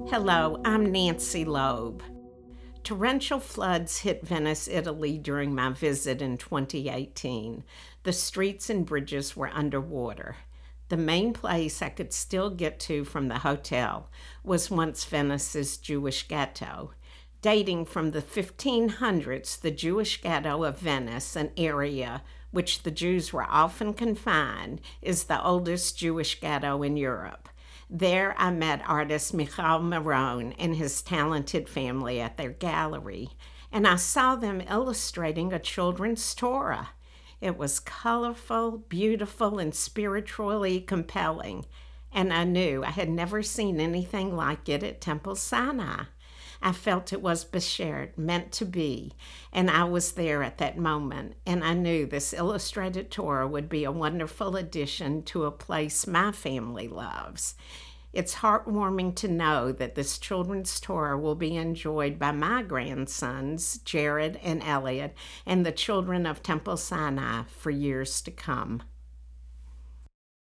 Hello, I'm Nancy Loeb. Torrential floods hit Venice, Italy during my visit in 2018. The streets and bridges were underwater. The main place I could still get to from the hotel was once Venice's Jewish ghetto. Dating from the 1500s, the Jewish ghetto of Venice, an area which the Jews were often confined, is the oldest Jewish ghetto in Europe. There I met artist Michal Maron and his talented family at their gallery, and I saw them illustrating a children's Torah. It was colorful, beautiful, and spiritually compelling, and I knew I had never seen anything like it at Temple Sinai. I felt it was Beshert, meant to be, and I was there at that moment, and I knew this illustrated Torah would be a wonderful addition to a place my family loves. It's heartwarming to know that this children's Torah will be enjoyed by my grandsons, Jared and Elliot, and the children of Temple Sinai for years to come.